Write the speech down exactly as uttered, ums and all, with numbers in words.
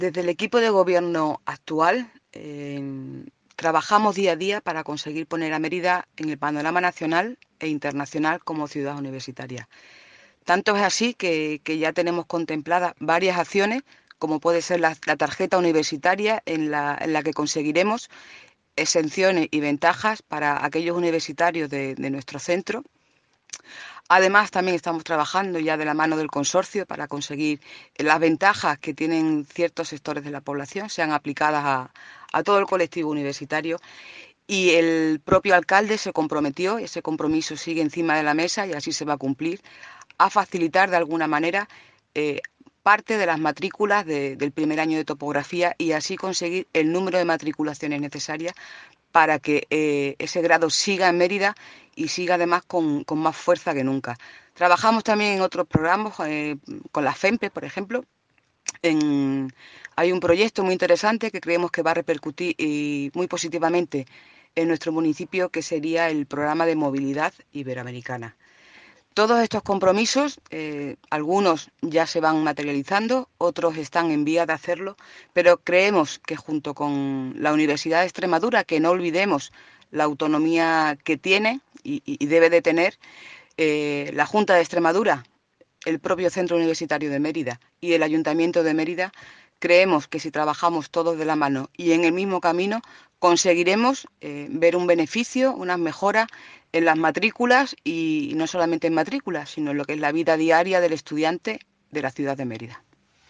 Desde el equipo de gobierno actual eh, trabajamos día a día para conseguir poner a Mérida en el panorama nacional e internacional como ciudad universitaria. Tanto es así que, que ya tenemos contempladas varias acciones, como puede ser la, la tarjeta universitaria, en la, en la que conseguiremos exenciones y ventajas para aquellos universitarios de, de nuestro centro. Además, también estamos trabajando ya de la mano del consorcio para conseguir las ventajas que tienen ciertos sectores de la población sean aplicadas a, a todo el colectivo universitario. Y el propio alcalde se comprometió, ese compromiso sigue encima de la mesa y así se va a cumplir, a facilitar de alguna manera eh, parte de las matrículas de, del primer año de topografía y así conseguir el número de matriculaciones necesarias para que eh, ese grado siga en Mérida y siga además con, con más fuerza que nunca. Trabajamos también en otros programas, eh, con la FEMPE, por ejemplo. En, hay un proyecto muy interesante que creemos que va a repercutir y muy positivamente en nuestro municipio, que sería el programa de movilidad iberoamericana. Todos estos compromisos, eh, algunos ya se van materializando, otros están en vía de hacerlo, pero creemos que junto con la Universidad de Extremadura, que no olvidemos la autonomía que tiene y, y debe de tener, eh, la Junta de Extremadura, el propio Centro Universitario de Mérida y el Ayuntamiento de Mérida, creemos que si trabajamos todos de la mano y en el mismo camino, conseguiremos eh, ver un beneficio, unas mejoras en las matrículas y no solamente en matrículas, sino en lo que es la vida diaria del estudiante de la ciudad de Mérida.